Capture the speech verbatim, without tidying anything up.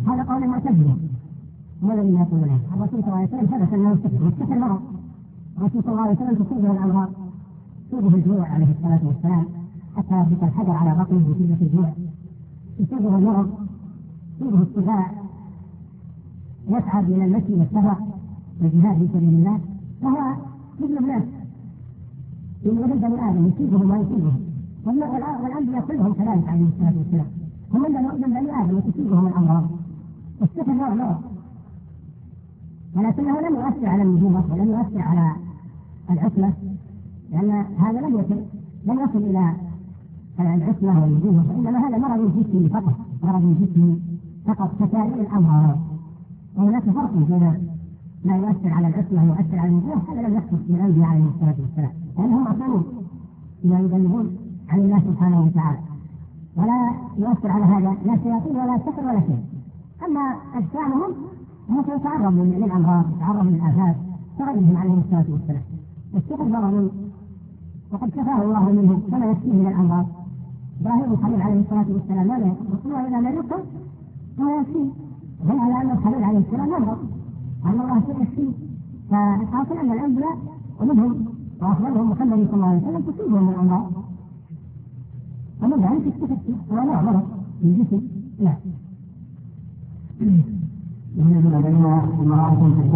هذا قول المعتزلة هو الذي يقول له الرسول صلى الله عليه وسلم ثبت أنه السحر والسحر مرض. الرسول صلى الله عليه وسلم تصيبه الأمراض، تصيبه الجوع عليه الصلاة والسلام حتى يربط الحجر على بطنه بشدة الجوع، تصيبه المرض، تصيبه الصداع، يسعد إلى المشي والسفر والجهاد في سبيل الله، فهو مثل الناس من ولد بني آدم يصيبه ما يصيبه، والأنبياء كلهم كذلك عليه الصلاة والسلام هم من بني آدم وتصيبهم الأمراض. السحر نوع مرض، ولكنه لم يؤثر على النبوة ولم يؤثر على العصمة، لأن هذا لم يصل لم يصل إلى العصمة والنبوة، وإنما هذا مرض جسمي فقط، مرض جسمي فقط كسائر الأمراض. وهناك فرق بين ما يؤثر على العصمة ويؤثر على النبوة، هذا لم يحدث من الأنبياء عليه الصلاة والسلام، لأنهم معصومون بما يبلغون عن الله سبحانه وتعالى، ولا يؤثر على هذا لا شياطين ولا سحر ولا شيء. أما أجسامهم ممكن يتعرضوا للأمراض، يتعرضوا للآفات كغيرهم عليه الصلاة والسلام. السحر مرض وقد كفاه الله منه كما يكفيه من الأمراض. إبراهيم الخليل عليه الصلاة والسلام ماذا يقول إلى مريضكم ما يكفيه، دل على أن الخليل عليه السلام مرض أن الله يكفيه. فالحاصل أن الأنبياء ومنهم وأفضلهم محمد صلى الله عليه وسلم تصيبهم الأمراض، ومن ذلك السحر هو نوع مرض في الجسم. لا